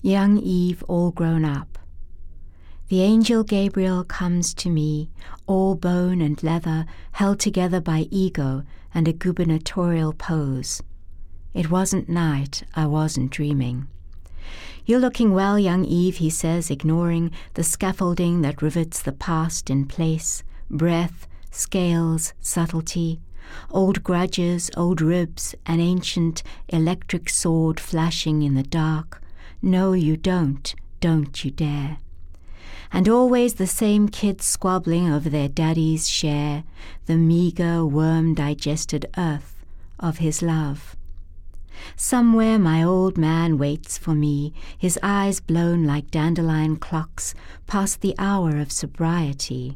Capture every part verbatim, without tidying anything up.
Young Eve all grown up. The angel Gabriel comes to me, all bone and leather, held together by ego and a gubernatorial pose. It wasn't night, I wasn't dreaming. You're looking well, young Eve, he says, ignoring the scaffolding that rivets the past in place, breath, scales, subtlety, old grudges, old ribs, an ancient electric sword flashing in the dark. No, you don't, don't you dare. And always the same kids squabbling over their daddy's share, the meager, worm-digested earth of his love. Somewhere my old man waits for me, his eyes blown like dandelion clocks past the hour of sobriety.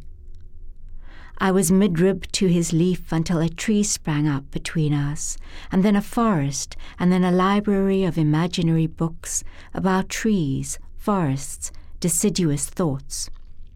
I was midrib to his leaf until a tree sprang up between us, and then a forest, and then a library of imaginary books about trees, forests, deciduous thoughts.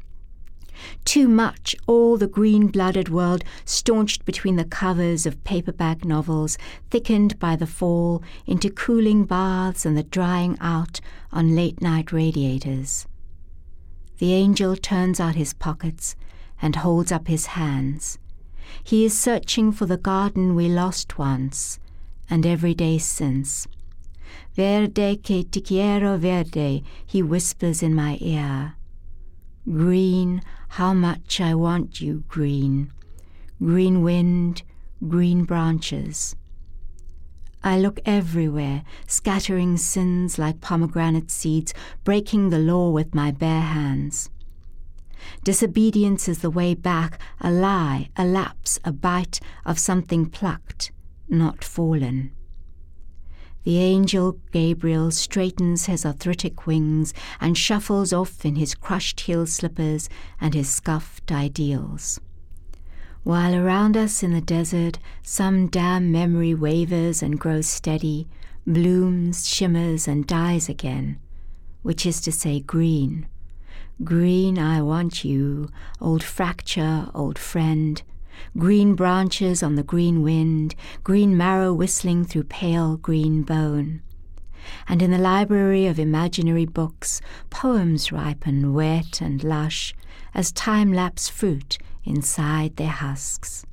Too much, all the green-blooded world staunched between the covers of paperback novels, thickened by the fall into cooling baths and the drying out on late-night radiators. The angel turns out his pockets and holds up his hands. He is searching for the garden we lost once, and every day since. Verde que te quiero verde, he whispers in my ear. Green, how much I want you, green. Green wind, green branches. I look everywhere, scattering sins like pomegranate seeds, breaking the law with my bare hands. Disobedience is the way back, a lie, a lapse, a bite of something plucked, not fallen. The angel Gabriel straightens his arthritic wings and shuffles off in his crushed heel slippers and his scuffed ideals. While around us in the desert some damn memory wavers and grows steady, blooms, shimmers and dies again, which is to say green. Green, I want you, old fracture, old friend. Green branches on the green wind, green marrow whistling through pale green bone. And in the library of imaginary books, poems ripen wet and lush as time-lapse fruit inside their husks.